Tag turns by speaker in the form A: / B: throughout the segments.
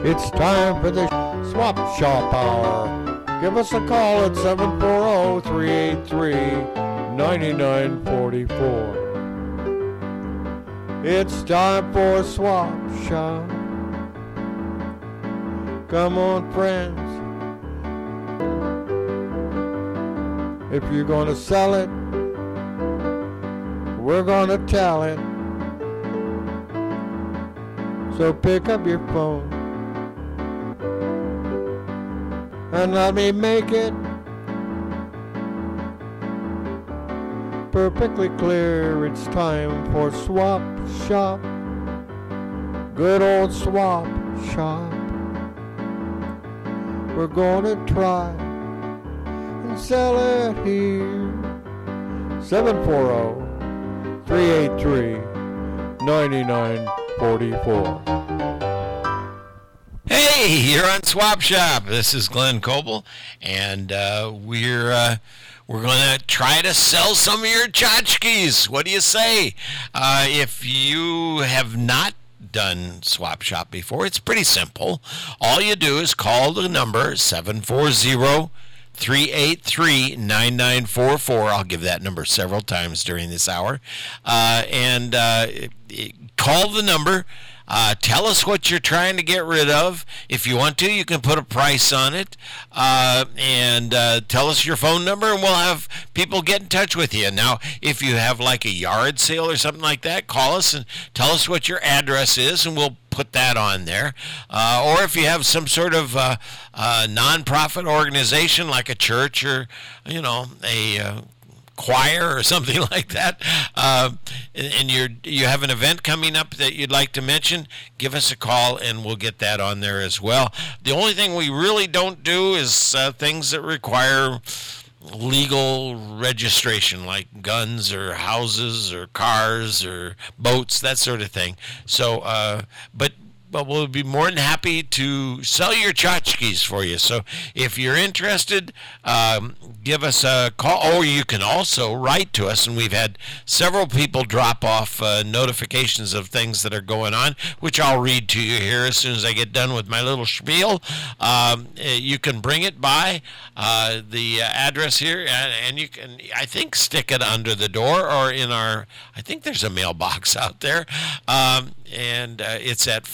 A: It's time for the Swap Shop Hour. Give us a call at 740-383-9944. It's time for Swap Shop. Come on, friends. If you're gonna sell it, we're gonna tell it. So pick up your phone and let me make it perfectly clear. It's time for Swap Shop. Good old Swap Shop. We're gonna try and sell it here. 740-383-9944.
B: Hey, you're on Swap Shop. This is Glenn Coble, and we're going to try to sell some of your tchotchkes. What do you say? If you have not done Swap Shop before, it's pretty simple. All you do is call the number 740-383-9944. I'll give that number several times during this hour. And call the number. Tell us what you're trying to get rid of. If you want to, you can put a price on it. And tell us your phone number, and we'll have people get in touch with you. Now, if you have like a yard sale or something like that, call us and tell us what your address is, and we'll put that on there. Or if you have some sort of nonprofit organization like a church or, a choir or something like that, and you have an event coming up that you'd like to mention, give us a call and we'll get that on there as well. The only thing we really don't do is things that require legal registration, like guns or houses or cars or boats, that sort of thing. So, but we'll be more than happy to sell your tchotchkes for you. So if you're interested, give us a call, or you can also write to us, and we've had several people drop off notifications of things that are going on, which I'll read to you here as soon as I get done with my little spiel. You can bring it by the address here, and you can, I think, stick it under the door or in I think there's a mailbox out there, and it's at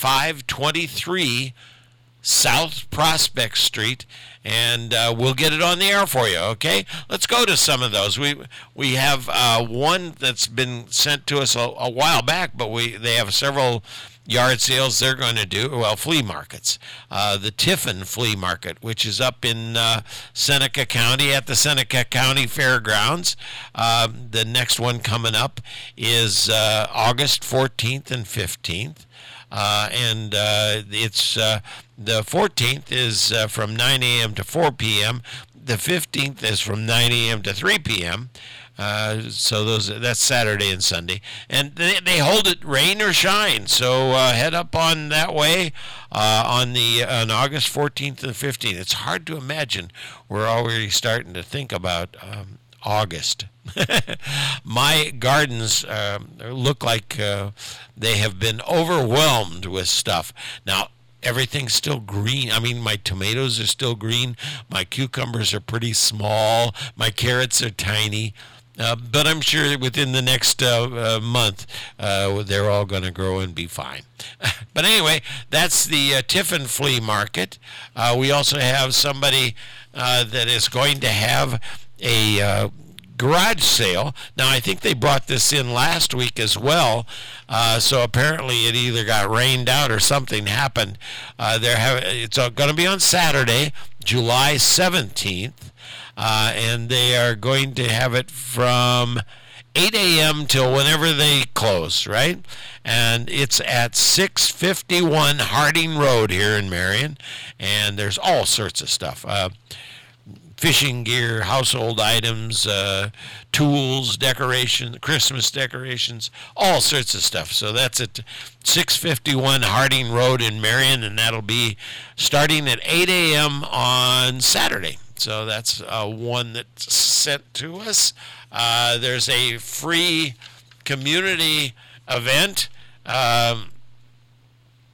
B: 523 South Prospect Street, and we'll get it on the air for you, okay? Let's go to some of those. We have one that's been sent to us a while back, but they have several yard sales they're going to do, flea markets. The Tiffin Flea Market, which is up in Seneca County at the Seneca County Fairgrounds. The next one coming up is August 14th and 15th. And it's the 14th is from 9 a.m. to 4 p.m. The 15th is from 9 a.m. to 3 p.m. So that's Saturday and Sunday, and they hold it rain or shine. So head up on that way on August 14th and 15th. It's hard to imagine we're already starting to think about August. My gardens look like they have been overwhelmed with stuff. Now, everything's still green. I mean, my tomatoes are still green. My cucumbers are pretty small. My carrots are tiny. But I'm sure within the next month, they're all going to grow and be fine. But anyway, that's the Tiffin Flea Market. We also have somebody that is going to have a garage sale. Now, I think they brought this in last week as well, so apparently it either got rained out or something happened. It's going to be on Saturday, July 17th, and they are going to have it from 8 a.m. till whenever they close, right? And it's at 651 Harding Road here in Marion, and there's all sorts of stuff. Fishing gear, household items, tools, decoration, Christmas decorations, all sorts of stuff. So that's at 651 Harding Road in Marion, and that'll be starting at 8 a.m. on Saturday. So that's one that's sent to us. There's a free community event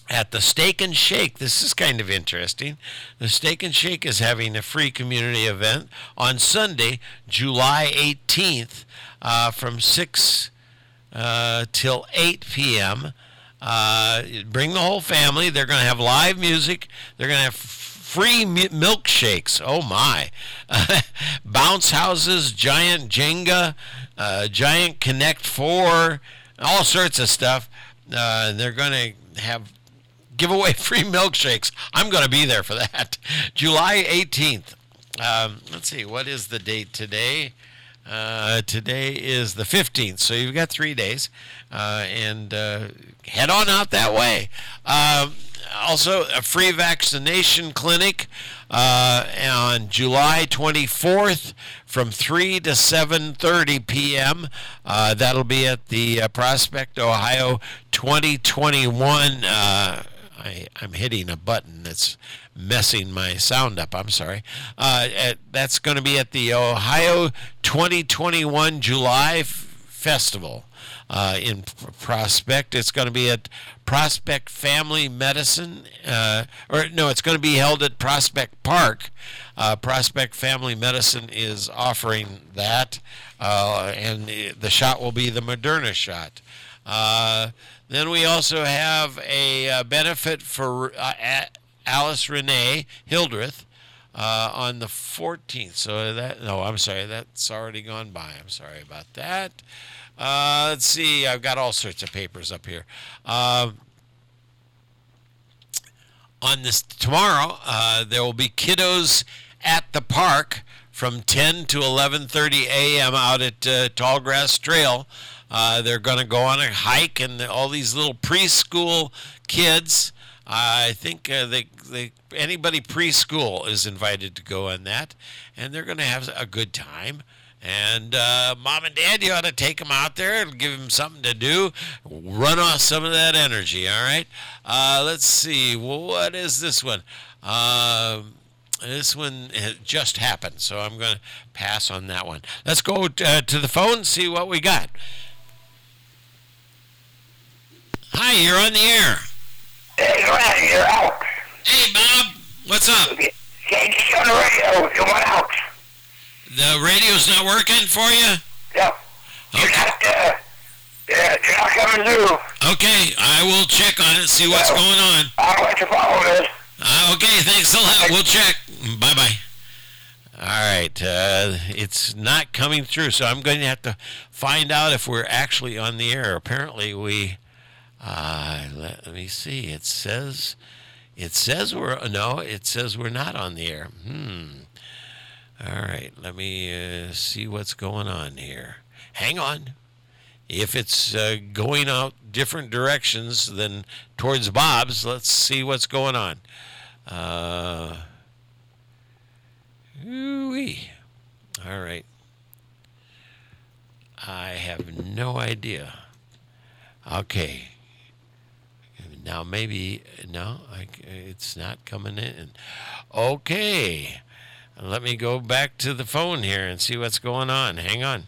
B: at the Steak and Shake. This is kind of interesting. The Steak and Shake is having a free community event on Sunday, July 18th, from 6 till 8 p.m. Bring the whole family. They're going to have live music. They're going to have free milkshakes. Oh, my. Bounce houses, giant Jenga, giant Connect 4, all sorts of stuff. They're going to have give away free milkshakes. I'm going to be there for that. July 18th. Let's see, what is the date today? Today is the 15th, so you've got 3 days. And head on out that way. Also, a free vaccination clinic on July 24th from 3 to 7:30 p.m. That'll be at the Prospect, Ohio 2021. I'm hitting a button that's messing my sound up. I'm sorry. That's going to be at the Ohio 2021 July Festival in Prospect. It's going to be at Prospect Family Medicine. It's going to be held at Prospect Park. Prospect Family Medicine is offering that, and the shot will be the Moderna shot. Then we also have a benefit for Alice Renee Hildreth on the 14th. So I'm sorry, that's already gone by. I'm sorry about that. Let's see, I've got all sorts of papers up here. On this tomorrow, there will be kiddos at the park from 10 to 11:30 a.m. out at Tallgrass Trail. They're going to go on a hike, and all these little preschool kids. I think anybody preschool is invited to go on that, and they're going to have a good time. And Mom and Dad, you ought to take them out there and give them something to do. Run off some of that energy, all right? Let's see. What is this one? This one just happened, so I'm going to pass on that one. Let's go to the phone and see what we got. Hi, you're on the air.
C: Hey, Ryan, you're out.
B: Hey, Bob. What's up?
C: Can't get you on the radio. You went out.
B: The radio's not working for you?
C: No.
B: Okay.
C: You're not coming through.
B: Okay, I will check on it, see what's going on.
C: I'll let you follow this.
B: Okay, thanks a lot. We'll check. Bye-bye. All right, it's not coming through, so I'm going to have to find out if we're actually on the air. Apparently, let me see. It says we're not on the air. All right, let me see what's going on here. Hang on. If it's going out different directions than towards Bob's, let's see what's going on. Ooh-wee. All right. I have no idea. Okay. Now maybe, it's not coming in. Okay. Let me go back to the phone here and see what's going on. Hang on.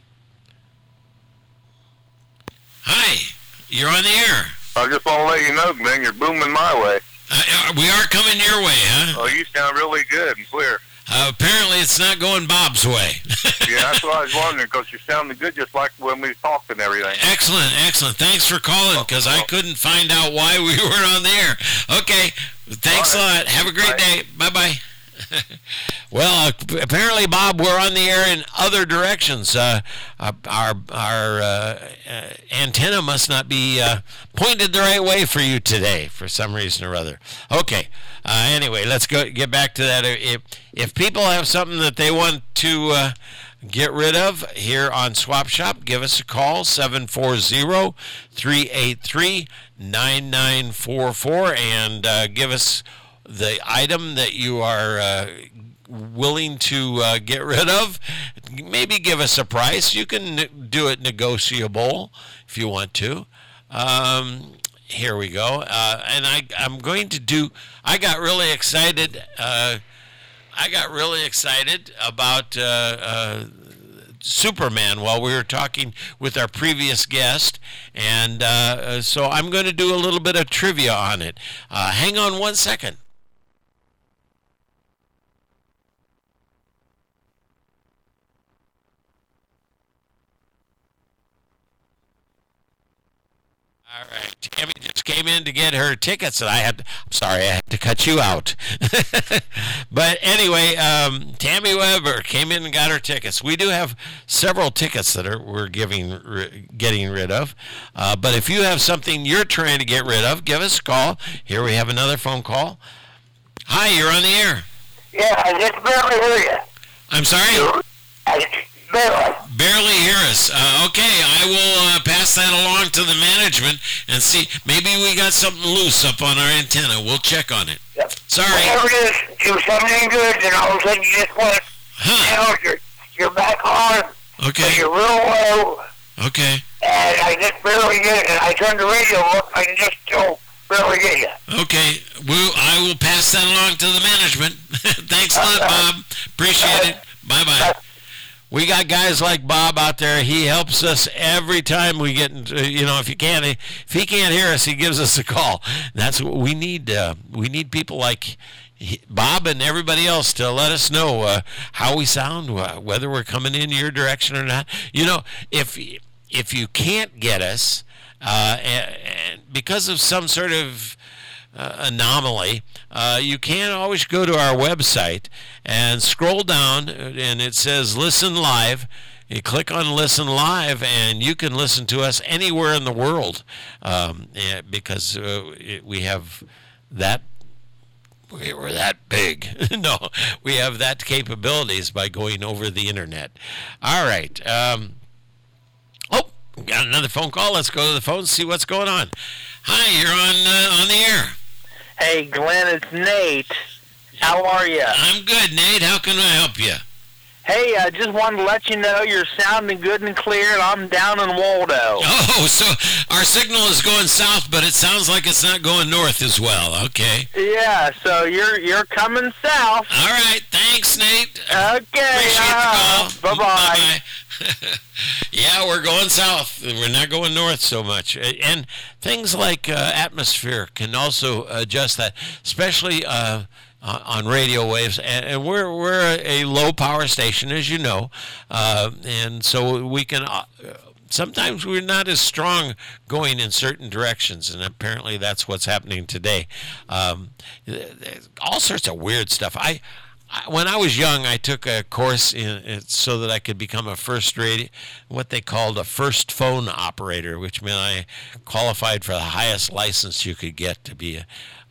B: Hi, you're on the air.
D: I just want to let you know, man, you're booming my way.
B: We are coming your way, huh?
D: Oh, you sound really good and clear.
B: Apparently it's not going Bob's way.
D: Yeah, that's what I was wondering, because you sounded good just like when we talked and everything.
B: Excellent, excellent. Thanks for calling, because I couldn't find out why we weren't on the air. Okay, thanks a lot. Have a great day. Bye-bye. Well, apparently, Bob, we're on the air in other directions. Our antenna must not be pointed the right way for you today, for some reason or other. Okay. Anyway, let's get back to that. If people have something that they want to get rid of here on Swap Shop, give us a call, 740-383-9944, and give us the item that you are willing to get rid of. Maybe give us a price. You can do it negotiable if you want to. Here we go. And I'm going to do, I got really excited about Superman while we were talking with our previous guest, and so I'm going to do a little bit of trivia on it. Hang on 1 second. All right, Tammy just came in to get her tickets, and I'm sorry, I had to cut you out. But anyway, Tammy Weber came in and got her tickets. We do have several tickets that we're getting rid of. But if you have something you're trying to get rid of, give us a call. Here we have another phone call. Hi, you're on the air.
C: Yeah, I just barely hear you.
B: I'm sorry? Barely hear us. Okay, I will pass that along to the management and see. Maybe we got something loose up on our antenna. We'll check on it.
C: Yep.
B: Sorry.
C: Whatever it is, do something good, and all of a sudden you just went, you're back on,
B: Okay.
C: but you're real low,
B: Okay.
C: and I just barely get it, and I turned the radio up, I can just still barely get you.
B: Okay. I will pass that along to the management. Thanks a lot, Bob. Appreciate it. Bye-bye. We got guys like Bob out there. He helps us every time we get into, if he can't hear us, he gives us a call. That's what we need. We need people like Bob and everybody else to let us know how we sound, whether we're coming in your direction or not. If you can't get us, and because of some sort of anomaly, you can always go to our website and scroll down, and it says Listen Live. You click on Listen Live, and you can listen to us anywhere in the world, because we have that. We're that big. No, we have that capabilities by going over the internet. All right. We got another phone call. Let's go to the phone, see what's going on. Hi, you're on the air.
E: Hey, Glenn, it's Nate. How are you?
B: I'm good, Nate. How can I help you?
E: Hey, I just wanted to let you know you're sounding good and clear, and I'm down in Waldo.
B: Oh, so our signal is going south, but it sounds like it's not going north as well. Okay.
E: Yeah, so you're coming south.
B: All right. Thanks, Nate.
E: Okay.
B: Appreciate the call.
E: Bye-bye.
B: Bye-bye. Yeah, we're going south. We're not going north so much. And things like atmosphere can also adjust that, especially on radio waves. And we're a low power station, as you know, and so we can. Sometimes we're not as strong going in certain directions, and apparently that's what's happening today. All sorts of weird stuff. When I was young, I took a course so that I could become what they called a first phone operator, which meant I qualified for the highest license you could get to be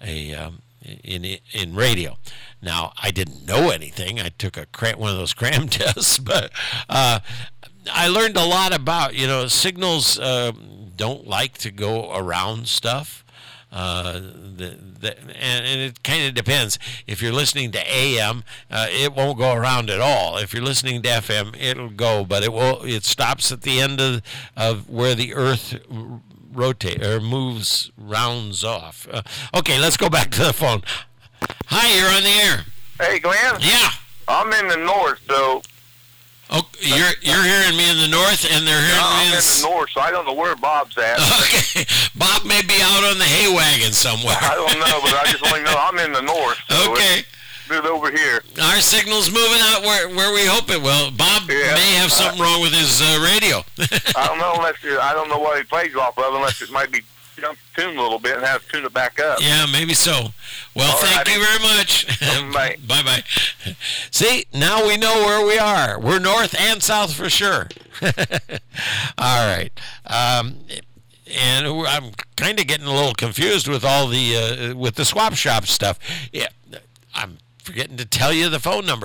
B: in radio. Now, I didn't know anything. I took one of those cram tests, but I learned a lot about, signals don't like to go around stuff. And it kind of depends. If you're listening to AM, it won't go around at all. If you're listening to FM, it'll go, but it stops at the end of where the Earth rotates or rounds off. Okay, let's go back to the phone. Hi, you're on the air.
D: Hey, Glenn.
B: Yeah.
D: I'm in the north, so.
B: Oh, you're hearing me in the north, and they're hearing me
D: I'm in the north, so I don't know where Bob's at.
B: Okay, Bob may be out on the hay wagon somewhere.
D: I don't know, but I just only know I'm in the north. So
B: okay.
D: Move over here.
B: Our signal's moving out where we hope it will. Bob may have something wrong with his radio.
D: I don't know I don't know what he plays off of, unless it might be jump the tune a little bit and have to tune it back up.
B: Yeah, maybe so. Well, thank you very much.
D: Bye.
B: Bye-bye. See, now we know where we are. We're north and south for sure. All right. And I'm kind of getting a little confused with all with the swap shop stuff. Yeah, I'm forgetting to tell you the phone number,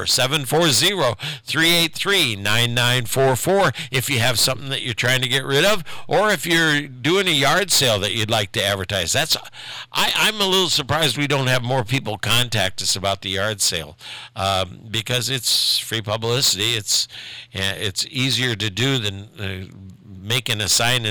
B: 740-383-9944, if you have something that you're trying to get rid of, or if you're doing a yard sale that you'd like to advertise. I'm a little surprised we don't have more people contact us about the yard sale, because it's free publicity. It's easier to do than making a sign and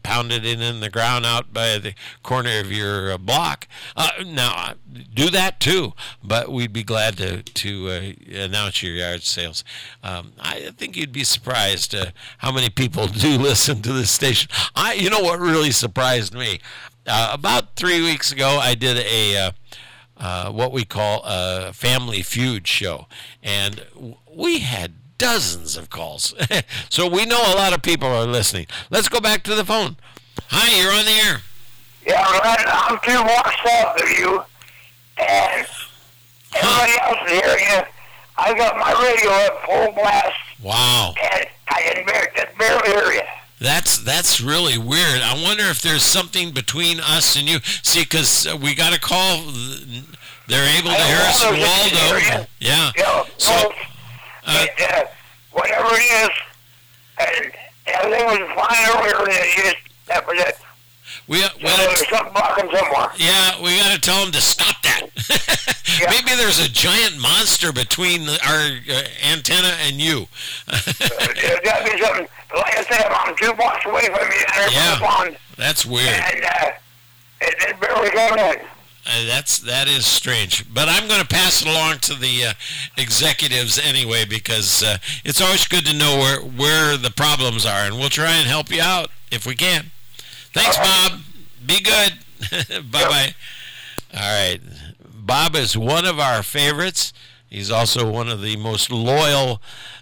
B: pounded it in the ground out by the corner of your block. Now, do that too, but we'd be glad to announce your yard sales. I think you'd be surprised how many people do listen to this station. You know what really surprised me? About 3 weeks ago, I did a what we call a Family Feud show, and we had dozens of calls. So we know a lot of people are listening. Let's go back to the phone. Hi, you're on the air.
C: Yeah, I'm 2 blocks south of you, and everybody else is hearing you. I got my radio at full blast.
B: Wow.
C: And I can barely hear you.
B: That's really weird. I wonder if there's something between us and you. See, because we got a call. They're able to hear us in Waldo. Yeah. So,
C: whatever it is, and everything was fine earlier. That was it. There's something blocking somewhere.
B: Yeah, we got to tell them to stop that. Yeah. Maybe there's a giant monster between our antenna and you.
C: There's got to be something. Like I said, I'm 2 blocks away from you.
B: Yeah, that's weird.
C: And it barely got in.
B: That is strange, but I'm going to pass it along to the executives anyway, because it's always good to know where the problems are, and we'll try and help you out if we can. Thanks, Bob. Be good. Bye-bye. All right. Bob is one of our favorites. He's also one of the most loyal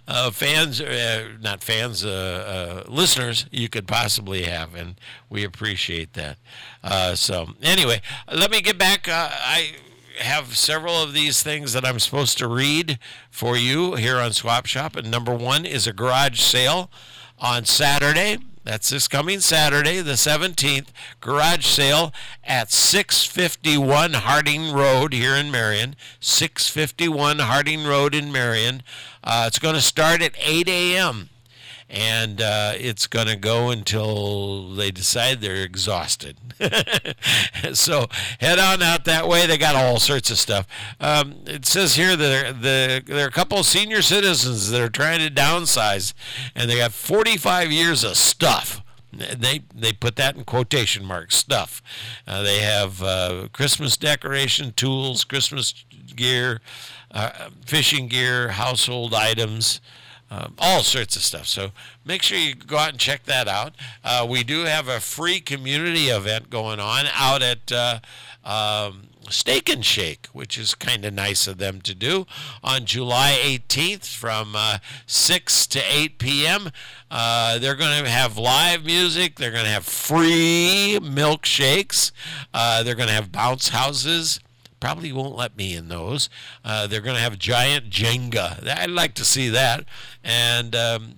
B: listeners you could possibly have, and we appreciate that. So anyway, let me get back. I have several of these things that I'm supposed to read for you here on Swap Shop, and number 1 is a garage sale on Saturday. That's this coming Saturday, the 17th, garage sale at 651 Harding Road here in Marion. 651 Harding Road in Marion. It's going to start at 8 a.m. and it's going to go until they decide they're exhausted. So head on out that way. They got all sorts of stuff. It says here that there are a couple of senior citizens that are trying to downsize, and they got 45 years of stuff. They put that in quotation marks, stuff. They have Christmas decoration tools, Christmas gear, fishing gear, household items, all sorts of stuff. So make sure you go out and check that out. We do have a free community event going on out at Steak and Shake, which is kind of nice of them to do, on July 18th from 6 to 8 p.m. They're going to have live music. They're going to have free milkshakes. They're going to have bounce houses. Probably won't let me in those. They're going to have giant Jenga. I'd like to see that. And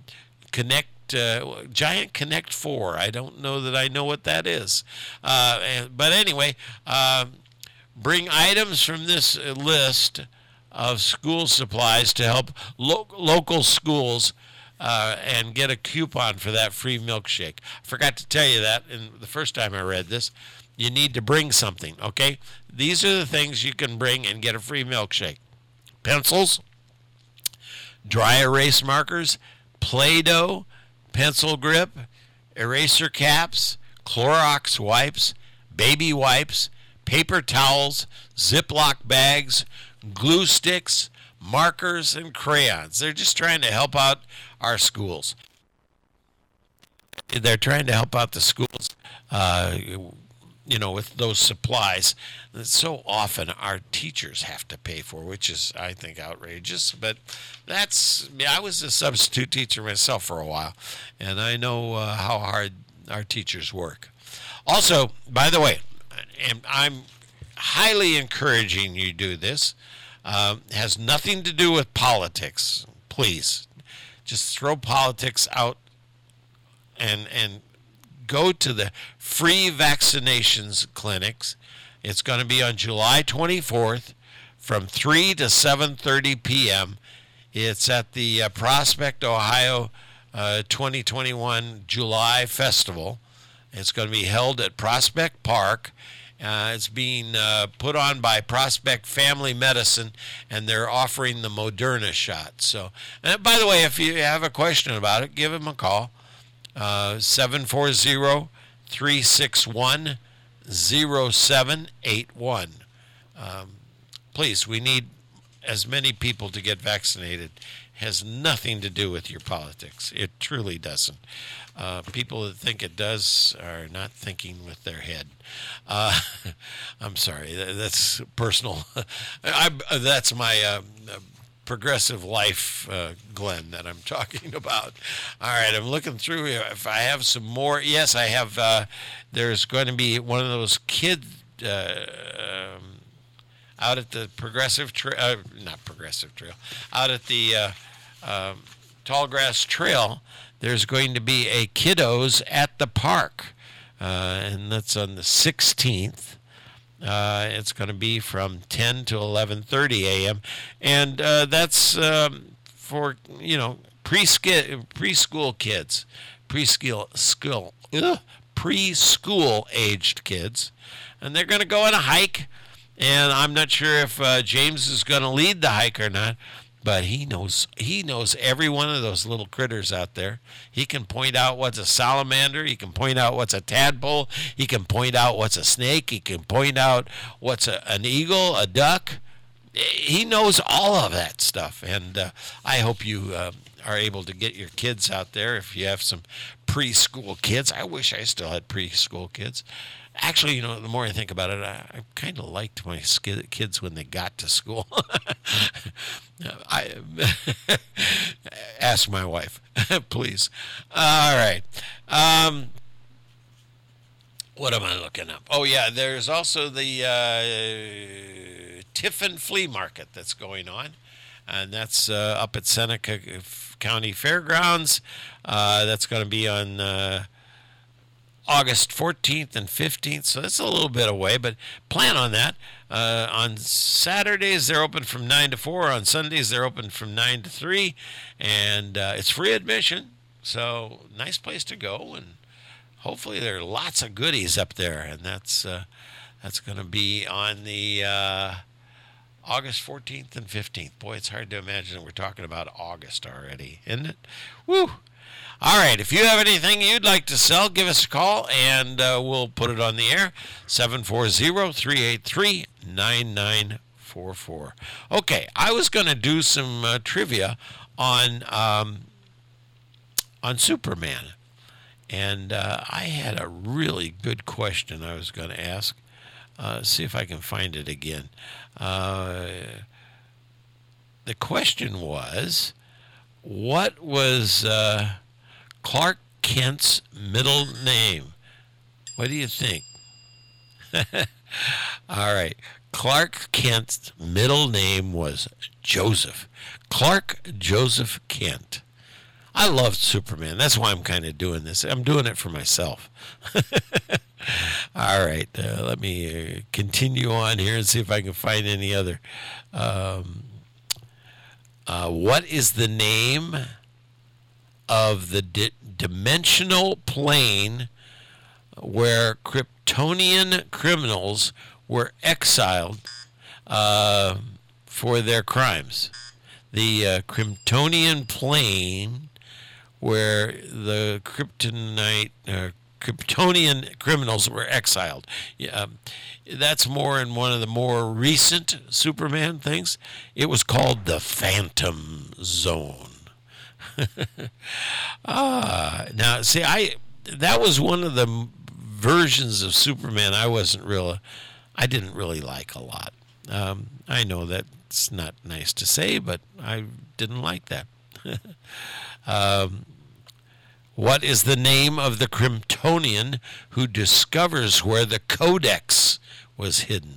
B: Giant Connect 4. I don't know that I know what that is. But anyway, bring items from this list of school supplies to help local schools and get a coupon for that free milkshake. I forgot to tell you that the first time I read this. You need to bring something, okay? These are the things you can bring and get a free milkshake. Pencils, dry erase markers, Play-Doh, pencil grip, eraser caps, Clorox wipes, baby wipes, paper towels, Ziploc bags, glue sticks, markers, and crayons. They're just trying to help out our schools. They're trying to help out the schools, with those supplies that so often our teachers have to pay for, which is, I think, outrageous. But I was a substitute teacher myself for a while, and I know how hard our teachers work. Also, by the way, and I'm highly encouraging you do this, has nothing to do with politics. Please, just throw politics out and go to the free vaccinations clinics. It's going to be on July 24th from 3 to 7:30 p.m. It's at the Prospect, Ohio 2021 July Festival. It's going to be held at Prospect Park. It's being put on by Prospect Family Medicine, and they're offering the Moderna shot. So, and by the way, if you have a question about it, give them a call. 740-780-5800. 361-0781. Please, we need as many people to get vaccinated. Has nothing to do with your politics. It truly doesn't. People that think it does are not thinking with their head. I'm sorry, that's personal. That's my progressive life, Glenn, that I'm talking about. All right, I'm looking through here. If I have some more, yes, I have. There's going to be one of those kid out at the Progressive Trail, not Progressive Trail, out at the Tallgrass Trail. There's going to be a kiddos at the park, and that's on the 16th. It's going to be from 10 to 11:30 a.m. And that's for preschool kids, preschool aged kids, and they're going to go on a hike. And I'm not sure if James is going to lead the hike or not, but he knows every one of those little critters out there. He can point out what's a salamander. He can point out what's a tadpole. He can point out what's a snake. He can point out what's an eagle, a duck. He knows all of that stuff. And I hope you are able to get your kids out there. If you have some preschool kids, I wish I still had preschool kids. Actually, the more I think about it, I kind of liked my kids when they got to school. I ask my wife, please. All right. What am I looking up? Oh, yeah, there's also the Tiffin Flea Market that's going on, and that's up at Seneca County Fairgrounds. That's going to be on August 14th and 15th, so that's a little bit away, but plan on that. On Saturdays, they're open from 9 to 4. On Sundays, they're open from 9 to 3, and it's free admission, so nice place to go, and hopefully there are lots of goodies up there, and that's going to be on the August 14th and 15th. Boy, it's hard to imagine that we're talking about August already, isn't it? Woo! All right, if you have anything you'd like to sell, give us a call, and we'll put it on the air, 740-383-9944. Okay, I was going to do some trivia on Superman, and I had a really good question I was going to ask. See if I can find it again. The question was, what was Clark Kent's middle name? What do you think? All right. Clark Kent's middle name was Joseph. Clark Joseph Kent. I loved Superman. That's why I'm kind of doing this. I'm doing it for myself. All right. Let me continue on here and see if I can find any other. What is the name of the dimensional plane where Kryptonian criminals were exiled for their crimes? The Kryptonian plane where the Kryptonian criminals were exiled. That's more in one of the more recent Superman things. It was called the Phantom Zone. Now, see, that was one of the versions of Superman I didn't really like a lot. I know that's not nice to say, but I didn't like that. What is the name of the Kryptonian who discovers where the Codex was hidden?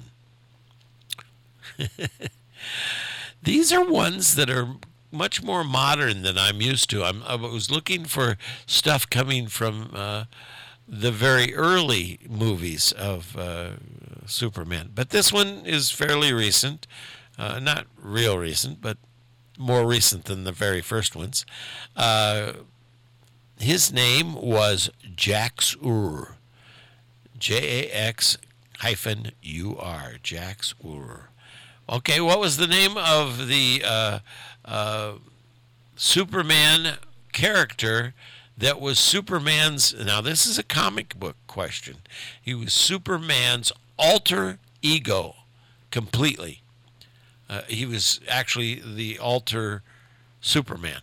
B: These are ones that are much more modern than I'm used to. I was looking for stuff coming from the very early movies of Superman. But this one is fairly recent. Not real recent, but more recent than the very first ones. His name was Jax-Ur. Jax-UR. Jax-Ur. Okay, what was the name of the Superman character that was Superman's, now this is a comic book question, he was Superman's alter ego completely. He was actually the alter Superman.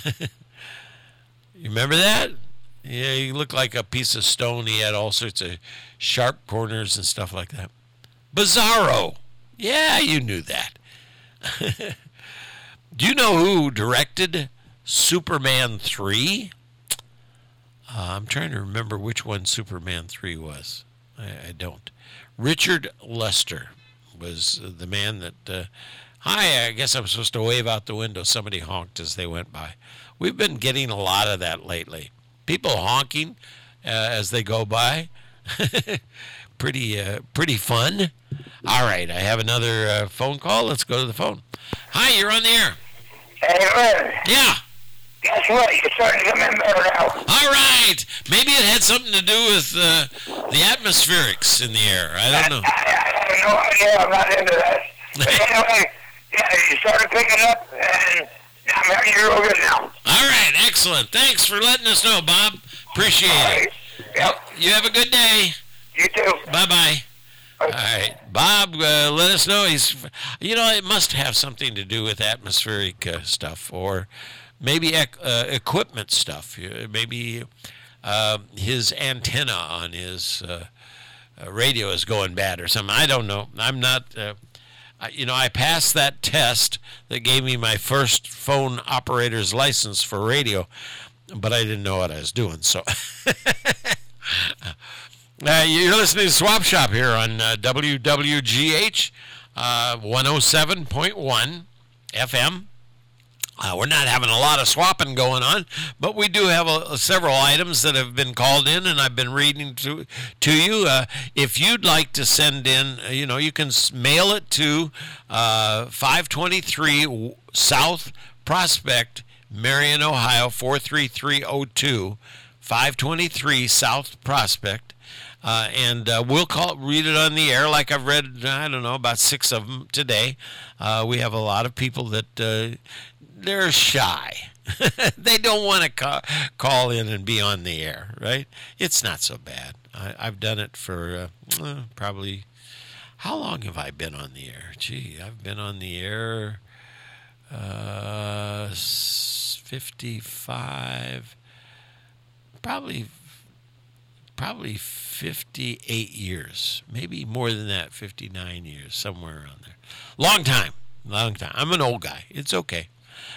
B: You remember that? Yeah, he looked like a piece of stone. He had all sorts of sharp corners and stuff like that. Bizarro. Yeah, you knew that. Do you know who directed Superman 3? I'm trying to remember which one Superman 3 was. I don't. Richard Lester was the man that... hi, I guess I'm supposed to wave out the window. Somebody honked as they went by. We've been getting a lot of that lately. People honking as they go by. Pretty fun. All right, I have another phone call. Let's go to the phone. Hi, you're on the air.
C: Hey, Red.
B: Yeah.
C: Guess what? You're starting to come in better now.
B: All right. Maybe it had something to do with the atmospherics in the air. I don't know.
C: I have no idea. I'm not into that. But anyway, yeah, you started picking up, and I'm hearing you real good now.
B: All right, excellent. Thanks for letting us know, Bob. Appreciate it.
C: Yep.
B: You have a good day.
C: You too.
B: Bye-bye. All right, Bob, let us know. It must have something to do with atmospheric stuff, or maybe equipment stuff. Maybe his antenna on his radio is going bad or something. I don't know. I'm not. I passed that test that gave me my first phone operator's license for radio, but I didn't know what I was doing. So. You're listening to Swap Shop here on WWGH 107.1 FM. We're not having a lot of swapping going on, but we do have several items that have been called in, and I've been reading to you. If you'd like to send in, you can mail it to 523 South Prospect, Marion, Ohio 43302. 523 South Prospect. And we'll read it on the air like I've read, I don't know, about 6 of them today. We have a lot of people that they're shy. They don't want to call in and be on the air, right? It's not so bad. I've done it for probably, how long have I been on the air? Gee, I've been on the air 55, probably 58 years, maybe more than that, 59 years, somewhere around there. Long time. I'm an old guy. It's okay.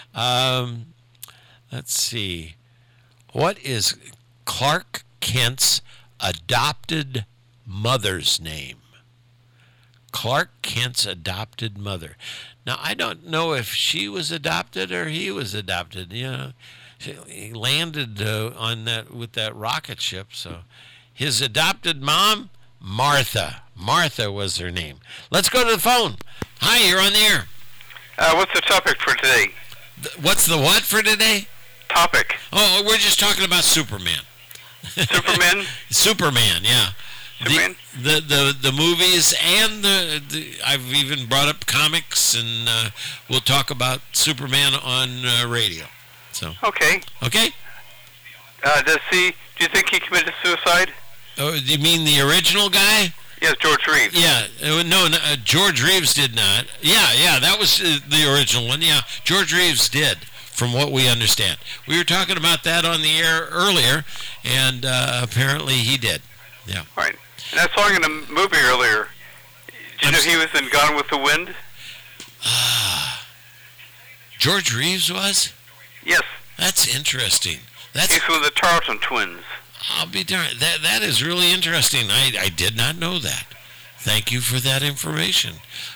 B: Let's see. What is Clark Kent's adopted mother's name? Clark Kent's adopted mother. Now, I don't know if she was adopted or he was adopted. He landed on that with that rocket ship, so... His adopted mom, Martha. Martha was her name. Let's go to the phone. Hi, you're on the air.
F: What's the topic for today?
B: What's the what for today?
F: Topic.
B: Oh, we're just talking about Superman.
F: Superman?
B: Superman, yeah.
F: Superman?
B: The movies, and I've even brought up comics, and we'll talk about Superman on radio. So.
F: Okay.
B: Okay?
F: Do you think he committed suicide?
B: Oh, you mean the original guy?
F: Yes, George Reeves.
B: Yeah, no, George Reeves did not. Yeah, that was the original one. Yeah, George Reeves did, from what we understand. We were talking about that on the air earlier, and apparently he did. Yeah.
F: Right. And I saw him in a movie earlier. Did you know he was in Gone with the Wind?
B: George Reeves was?
F: Yes.
B: That's interesting.
F: He's one of the Tarleton twins.
B: I'll be darned. That is really interesting. I did not know that. Thank you for that information.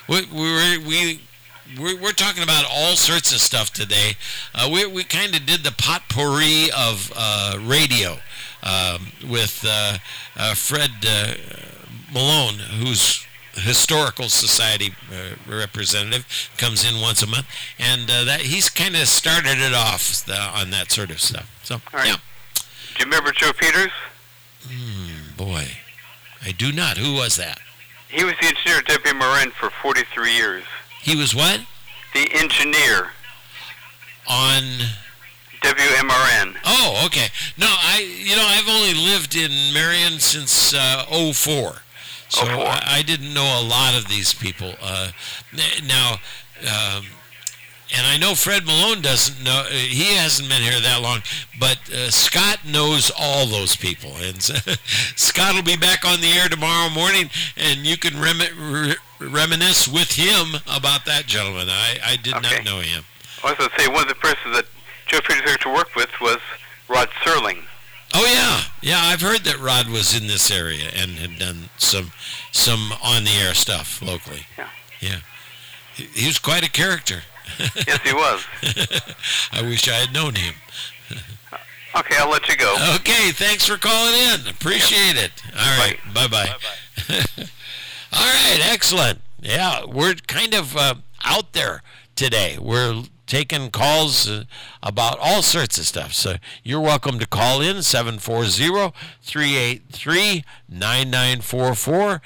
B: We're talking about all sorts of stuff today. We kind of did the potpourri of radio with Fred Malone, who's Historical Society representative, comes in once a month, and that he's kind of started it off on that sort of stuff. So,
F: right.
B: Yeah.
F: Do you remember Joe Peters?
B: Boy, I do not. Who was that?
F: He was the engineer at WMRN for 43 years.
B: He was what?
F: The engineer.
B: On?
F: WMRN.
B: Oh, okay. No, I've only lived in Marion since '04, so
F: 04.
B: I didn't know a lot of these people. Now, and I know Fred Malone doesn't know. He hasn't been here that long, but Scott knows all those people, and Scott will be back on the air tomorrow morning, and you can reminisce with him about that gentleman. I did not know him.
F: I was going to say, one of the persons that Joe Peters worked with was Rod Serling.
B: Oh, yeah. I've heard that Rod was in this area and had done some on-the-air stuff locally. Yeah. He was quite a character.
F: Yes, he was.
B: I wish I had known him.
F: Okay, I'll let you go.
B: Okay, thanks for calling in. Appreciate it. All right, bye-bye. All right, excellent. Yeah, we're kind of out there today. We're taking calls about all sorts of stuff. So you're welcome to call in 740-383-9944.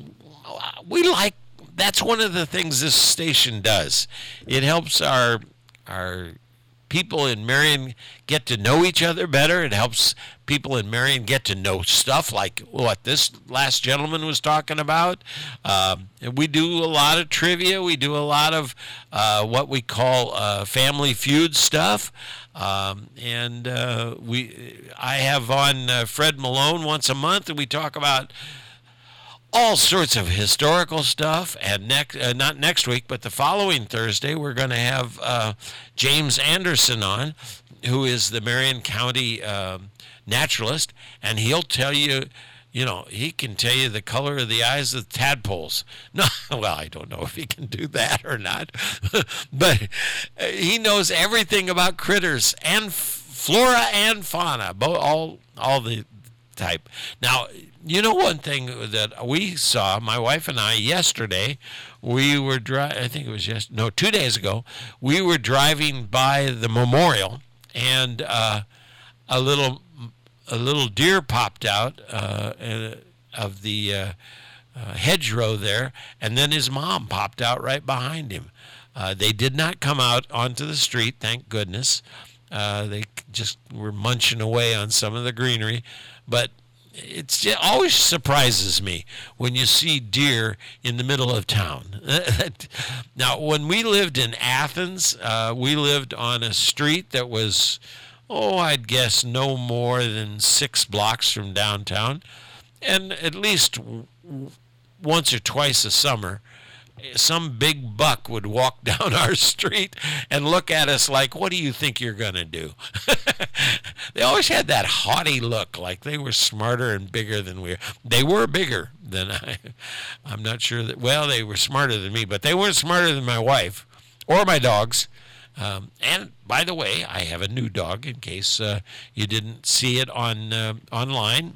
B: That's one of the things this station does. It helps our people in Marion get to know each other better. It helps people in Marion get to know stuff like what this last gentleman was talking about. We do a lot of trivia. We do a lot of what we call Family Feud stuff. I have on Fred Malone once a month, and we talk about all sorts of historical stuff. And not next week, but the following Thursday, we're going to have James Anderson on, who is the Marion County naturalist, and he'll tell you, he can tell you the color of the eyes of tadpoles. No, well, I don't know if he can do that or not, but he knows everything about critters and flora and fauna, all the type. Now, one thing that we saw, my wife and I, yesterday, we were 2 days ago, we were driving by the memorial, and a little deer popped out of the hedgerow there, and then his mom popped out right behind him. They did not come out onto the street, thank goodness. They just were munching away on some of the greenery, but it always surprises me when you see deer in the middle of town. Now, when we lived in Athens, we lived on a street that was, I'd guess no more than 6 blocks from downtown. And at least once or twice a summer, some big buck would walk down our street and look at us like, what do you think you're going to do? They always had that haughty look, like they were smarter and bigger than we were. They were bigger than I'm not sure that, they were smarter than me, but they weren't smarter than my wife or my dogs. And by the way, I have a new dog in case you didn't see it online.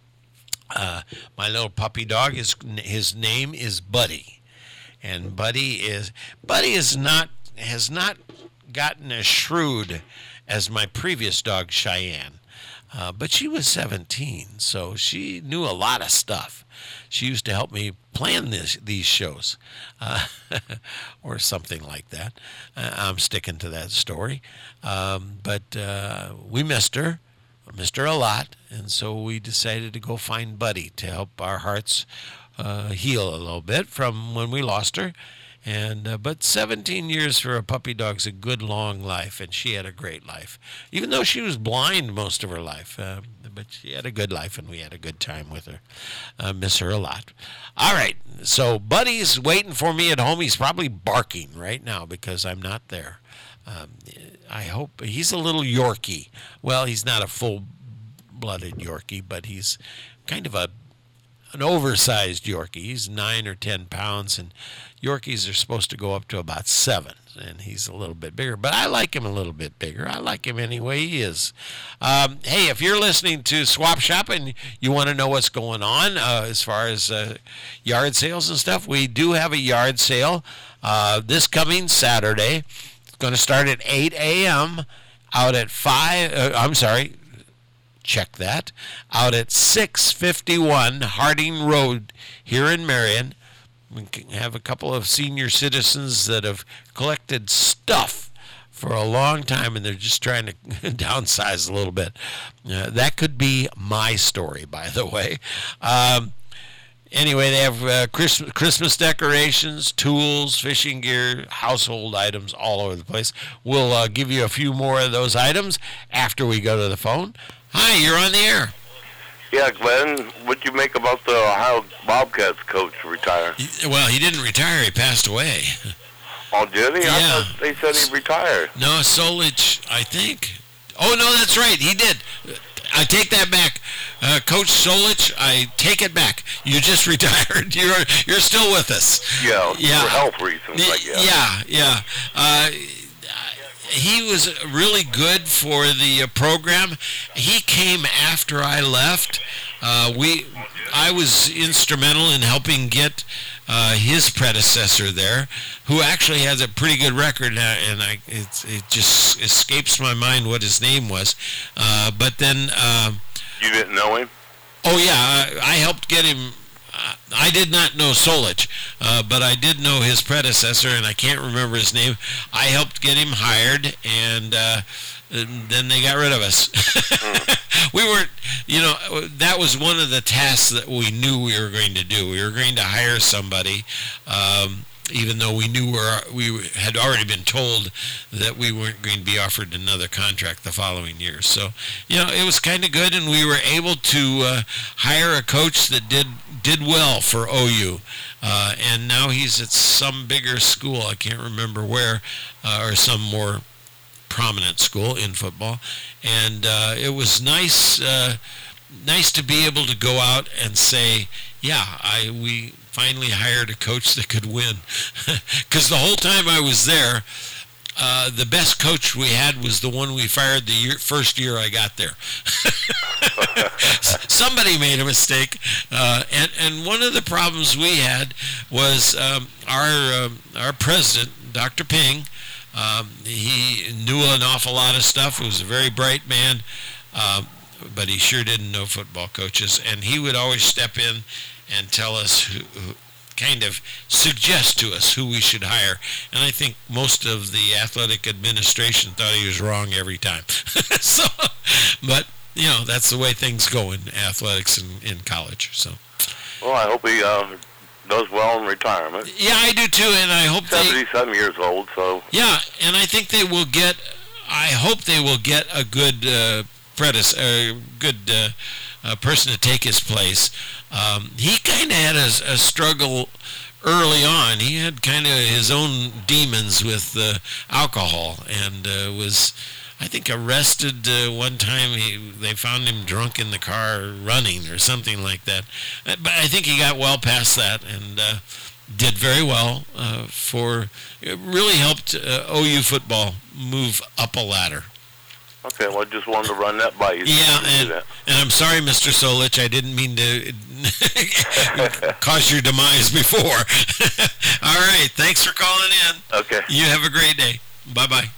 B: My little puppy dog, his name is Buddy. And Buddy has not gotten as shrewd as my previous dog, Cheyenne. But she was 17, so she knew a lot of stuff. She used to help me plan these shows, or something like that. I'm sticking to that story. But we missed her a lot, and so we decided to go find Buddy to help our hearts heal a little bit from when we lost her. And but 17 years for a puppy dog's a good long life, and she had a great life, even though she was blind most of her life. But she had a good life, and we had a good time with her. Miss her a lot. All right, so Buddy's waiting for me at home. He's probably barking right now because I'm not there. I hope he's a little Yorkie. Well, he's not a full-blooded Yorkie, but he's kind of an oversized Yorkie. He's 9 or 10 pounds, and Yorkies are supposed to go up to about 7, and he's a little bit bigger. But I like him a little bit bigger. I like him any way he is. Hey, if you're listening to Swap Shop and you want to know what's going on as far as yard sales and stuff, we do have a yard sale this coming Saturday. It's going to start at 8 a.m. out at 5. Check that, out at 651 Harding Road here in Marion. We have a couple of senior citizens that have collected stuff for a long time, and they're just trying to downsize a little bit. That could be my story, by the way. Anyway, they have Christmas decorations, tools, fishing gear, household items all over the place. We'll give you a few more of those items after we go to the phone. Hi, you're on the air.
D: Yeah, Glenn, what'd you make about the Ohio Bobcats coach retire?
B: Well, he didn't retire. He passed away.
D: Oh, did he?
B: Yeah.
D: I thought they said he retired.
B: No, Solich, I think. Oh, no, that's right. He did. I take that back. Coach Solich, I take it back. You just retired. You're still with us.
D: Yeah,
B: Yeah.
D: for health reasons, I guess.
B: Yeah. He was really good for the program. He came after I left. I was instrumental in helping get his predecessor there, who actually has a pretty good record, and it just escapes my mind what his name was. But then...
D: You didn't know him?
B: Oh, yeah, I helped get him. I did not know Solich, but I did know his predecessor, and I can't remember his name. I helped get him hired, and then they got rid of us. We weren't, that was one of the tasks that we knew we were going to do. We were going to hire somebody, even though we knew we had already been told that we weren't going to be offered another contract the following year. So, it was kind of good, and we were able to hire a coach that did well for OU. And now he's at some bigger school. I can't remember where, or some more prominent school in football. And it was nice to be able to go out and say, we finally hired a coach that could win. Because the whole time I was there, the best coach we had was the one we fired the first year I got there. Somebody made a mistake, and one of the problems we had was our president, Dr. Ping. He knew an awful lot of stuff. He was a very bright man, but he sure didn't know football coaches. And he would always step in and tell us who kind of suggest to us who we should hire. And I think most of the athletic administration thought he was wrong every time. But that's the way things go in athletics in college. So.
D: Well, I hope he does well in retirement.
B: Yeah, I do too, and I hope
D: 77 years old, so.
B: Yeah, and I think they will get. I hope they will get a good person to take his place. He kind of had a struggle early on. He had kind of his own demons with alcohol, and was, I think, arrested one time. They found him drunk in the car running or something like that. But I think he got well past that and did very well it really helped OU football move up a ladder.
D: Okay, well, I just wanted to run that by you.
B: Yeah, and I'm sorry, Mr. Solich, I didn't mean to cause your demise before. All right, thanks for calling in.
D: Okay.
B: You have a great day. Bye-bye.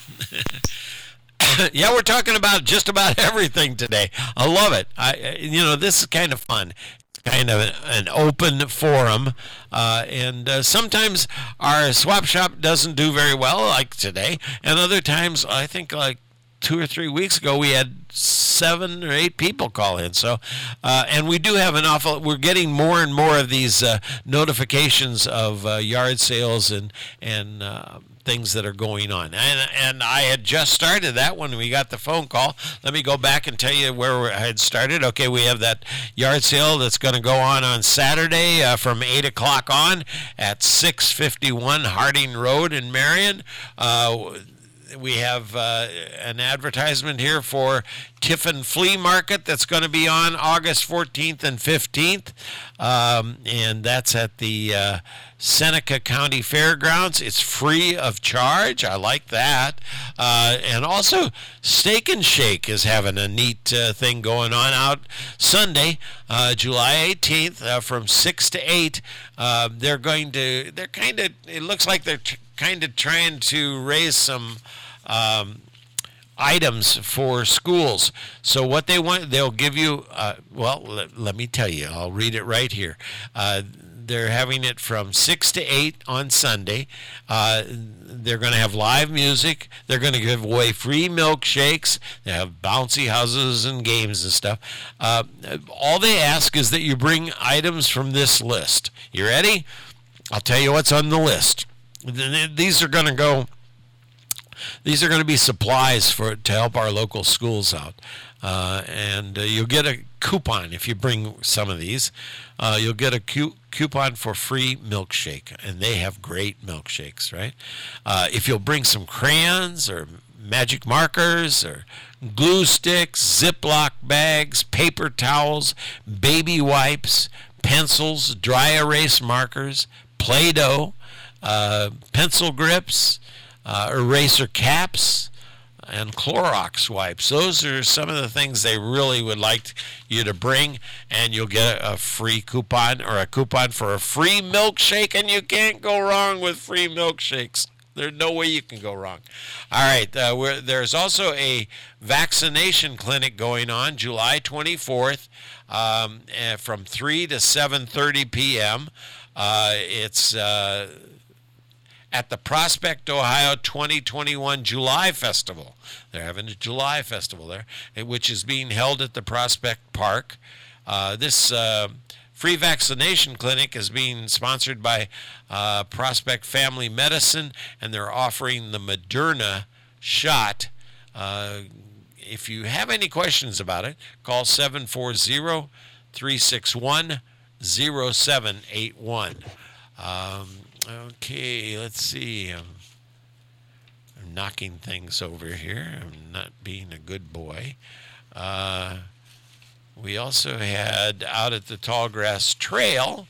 B: Yeah, we're talking about just about everything today. I love it. This is kind of fun. Kind of an open forum, and sometimes our swap shop doesn't do very well, like today, and other times, I think like 2 or 3 weeks ago, we had 7 or 8 people call in. So, and we do have we're getting more and more of these notifications of yard sales and things that are going on. And I had just started that when we got the phone call. Let me go back and tell you where I had started. Okay, we have that yard sale that's going to go on Saturday from 8 o'clock on at 651 Harding Road in Marion. We have an advertisement here for Tiffin Flea Market that's going to be on August 14th and 15th, and that's at the Seneca County Fairgrounds. It's free of charge. I like that. And also, Steak and Shake is having a neat thing going on out Sunday, July 18th, from 6 to 8. It looks like they're kind of trying to raise some items for schools. So what they want, they'll give you, let me tell you, I'll read it right here. They're having it from 6 to 8 on Sunday. They're going to have live music. They're going to give away free milkshakes. They have bouncy houses and games and stuff. All they ask is that you bring items from this list. You ready? I'll tell you what's on the list. These are going to be supplies to help our local schools out. And you'll get a coupon if you bring some of these. You'll get a coupon for free milkshake, and they have great milkshakes, right? If you'll bring some crayons or magic markers or glue sticks, Ziploc bags, paper towels, baby wipes, pencils, dry erase markers, Play-Doh, pencil grips, eraser caps, and Clorox wipes. Those are some of the things they really would like you to bring, and you'll get a free coupon or a coupon for a free milkshake, and you can't go wrong with free milkshakes. There's no way you can go wrong. All right, there's also a vaccination clinic going on July 24th from 3 to 7:30 p.m. It's at the Prospect, Ohio 2021 July Festival. They're having a July Festival there, which is being held at the Prospect Park. This free vaccination clinic is being sponsored by Prospect Family Medicine, and they're offering the Moderna shot. If you have any questions about it, call 740-361-0781. Okay, let's see. I'm knocking things over here. I'm not being a good boy. We also had out at the Tallgrass Trail.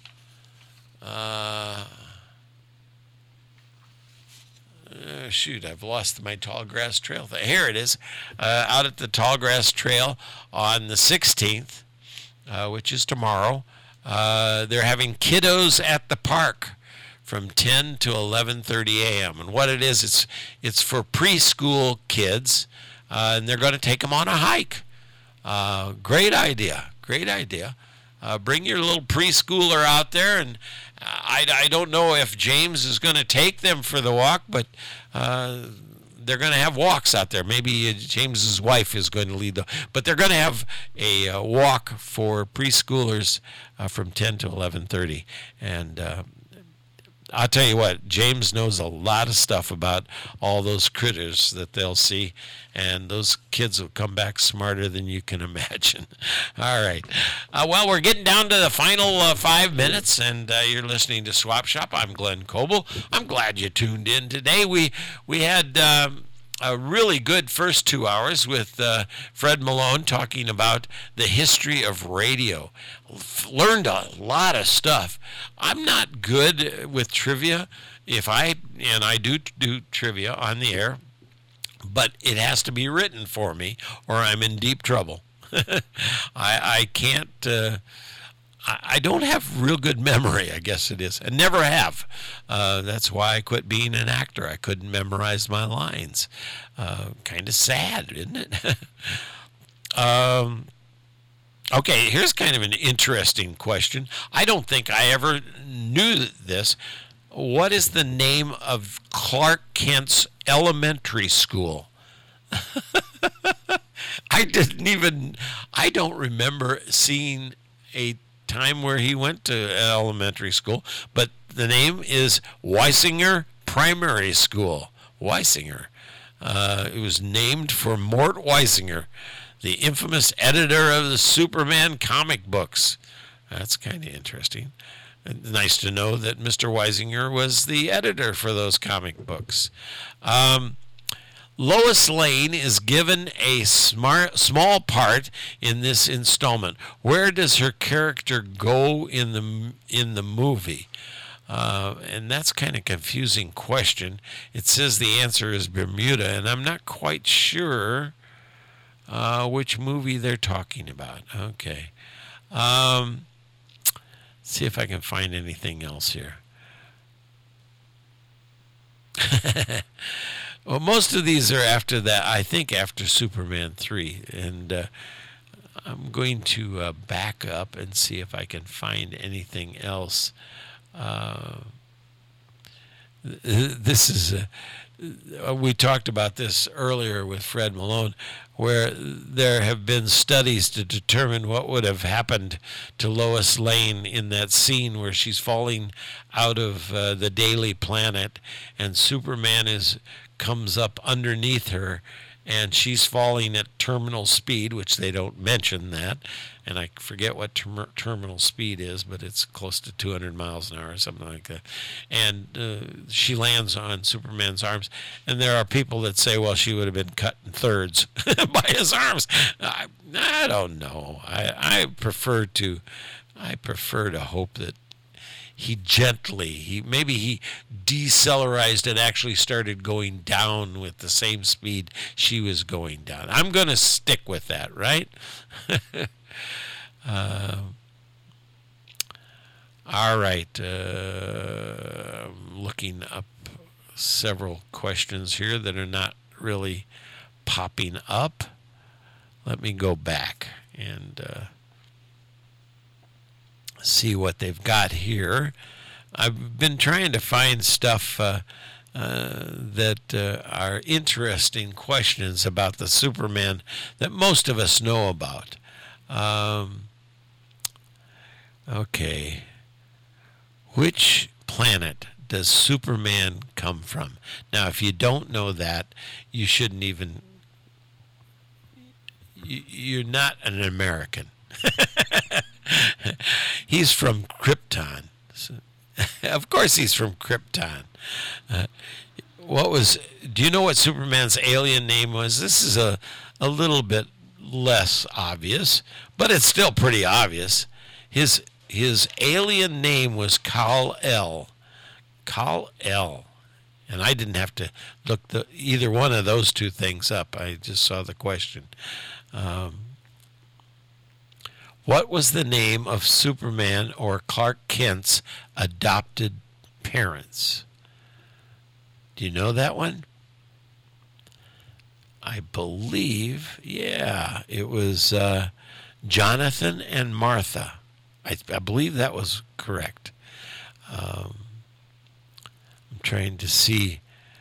B: Shoot, I've lost my Tallgrass Trail. Here it is. Out at the Tallgrass Trail on the 16th, which is tomorrow. They're having kiddos at the park from 10 to 11:30 a.m. And what it is, it's for preschool kids, and they're going to take them on a hike. Great idea. Bring your little preschooler out there, and I don't know if James is going to take them for the walk, but they're going to have walks out there. Maybe James's wife is going to lead but they're going to have a walk for preschoolers from 10 to 11:30, and I'll tell you what, James knows a lot of stuff about all those critters that they'll see, and those kids will come back smarter than you can imagine. All right. Well, we're getting down to the final 5 minutes, and you're listening to Swap Shop. I'm Glenn Coble. I'm glad you tuned in today. We had a really good first 2 hours with Fred Malone talking about the history of radio. Learned a lot of stuff. I'm not good with trivia. I do trivia on the air, but it has to be written for me or I'm in deep trouble. I can't, I don't have real good memory, I guess it is. I never have. That's why I quit being an actor. I couldn't memorize my lines. Kind of sad, isn't it? Okay, here's kind of an interesting question. I don't think I ever knew this. What is the name of Clark Kent's elementary school? I don't remember seeing a time where he went to elementary school, but the name is Weisinger Primary School. Weisinger. It was named for Mort Weisinger, the infamous editor of the Superman comic books. That's kind of interesting. Nice to know that Mr. Weisinger was the editor for those comic books. Lois Lane is given a small part in this installment. Where does her character go in the movie? And that's kind of a confusing question. It says the answer is Bermuda, and I'm not quite sure which movie they're talking about. Okay. See if I can find anything else here. Well, most of these are after that, I think after Superman 3. And I'm going to back up and see if I can find anything else This is we talked about this earlier with Fred Malone, where there have been studies to determine what would have happened to Lois Lane in that scene where she's falling out of the Daily Planet, and Superman comes up underneath her, and she's falling at terminal speed, which they don't mention that, and I forget what terminal speed is, but it's close to 200 miles an hour or something like that. And she lands on Superman's arms, and there are people that say, well, she would have been cut in thirds by his arms. I don't know. I prefer to hope that he decelerated and actually started going down with the same speed she was going down. I'm going to stick with that, right? All right. I'm looking up several questions here that are not really popping up. Let me go back and see what they've got here. I've been trying to find stuff that are interesting questions about the Superman that most of us know about. Okay. Which planet does Superman come from? Now, if you don't know that, you shouldn't even... You're not an American. He's from Krypton. Of course he's from Krypton. Do you know what Superman's alien name was? This is a little bit less obvious, but it's still pretty obvious. His alien name was Kal-El. Kal-El. And I didn't have to look either one of those two things up. I just saw the question. What was the name of Superman or Clark Kent's adopted parents? Do you know that one? I believe, it was Jonathan and Martha. I believe that was correct. I'm trying to see.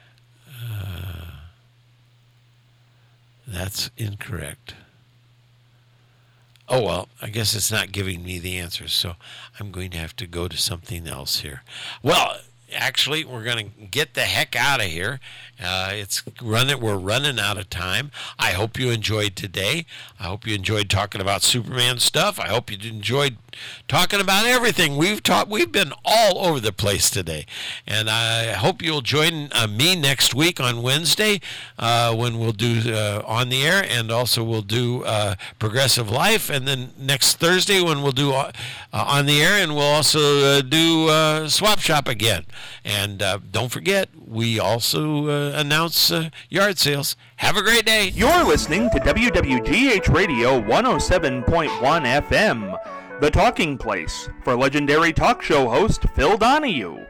B: That's incorrect. Oh, well, I guess it's not giving me the answers, so I'm going to have to go to something else here. Well, actually, we're going to get the heck out of here. We're running out of time. I hope you enjoyed today. I hope you enjoyed talking about Superman stuff. I hope you enjoyed talking about everything. We've been all over the place today. And I hope you'll join me next week on Wednesday when we'll do On the Air, and also we'll do Progressive Life. And then next Thursday when we'll do On the Air, and we'll also do Swap Shop again. And don't forget, we also announce yard sales. Have a great day.
G: You're listening to WWGH Radio 107.1 FM, the talking place for legendary talk show host Phil Donahue.